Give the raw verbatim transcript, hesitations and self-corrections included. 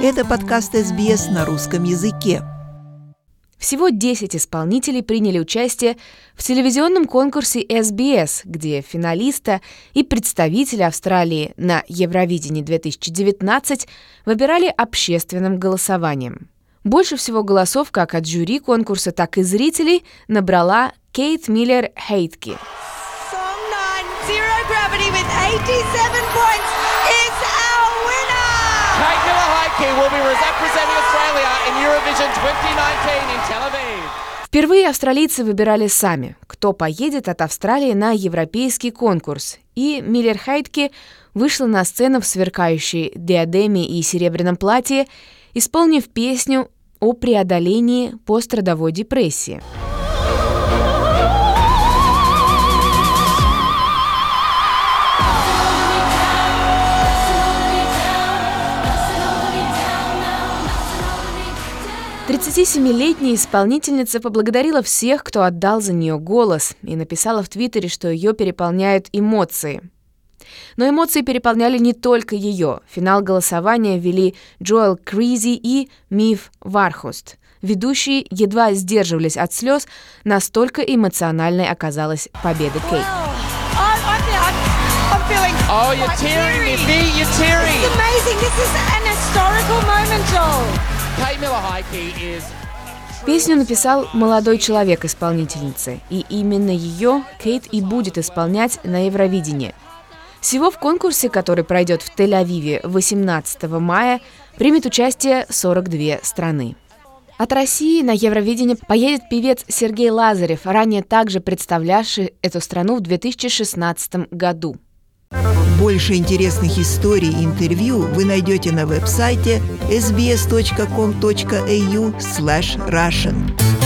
Это подкаст эс би эс на русском языке. Всего десять исполнителей приняли участие в телевизионном конкурсе эс би эс, где финалиста и представители Австралии на Евровидении две тысячи девятнадцать выбирали общественным голосованием. Больше всего голосов как от жюри конкурса, так и зрителей набрала Кейт Миллер-Хейтки. Впервые австралийцы выбирали сами, кто поедет от Австралии на европейский конкурс, и Миллер-Хейтки вышла на сцену в сверкающей диадеме и серебряном платье, исполнив песню о преодолении пострадовой депрессии. тридцатисемилетняя исполнительница поблагодарила всех, кто отдал за нее голос, и написала в Твиттере, что ее переполняют эмоции. Но эмоции переполняли не только ее. Финал голосования вели Джоэл Кризи и Мив Вархост. Ведущие едва сдерживались от слез, настолько эмоциональной оказалась победа Кейт. Oh, you're tearing me, V, you're tearing. This is amazing. This is an historical moment, Joel. Kate Miller-Heidke is... Песню написал молодой человек исполнительницы, и именно ее Кейт и будет исполнять на Евровидении. Всего в конкурсе, который пройдет в Тель-Авиве восемнадцатого мая, примет участие сорок две страны. От России на Евровидение поедет певец Сергей Лазарев, ранее также представлявший эту страну в две тысячи шестнадцатом году. Больше интересных историй и интервью вы найдете на веб-сайте эс би эс точка ком точка эй ю слэш Russian.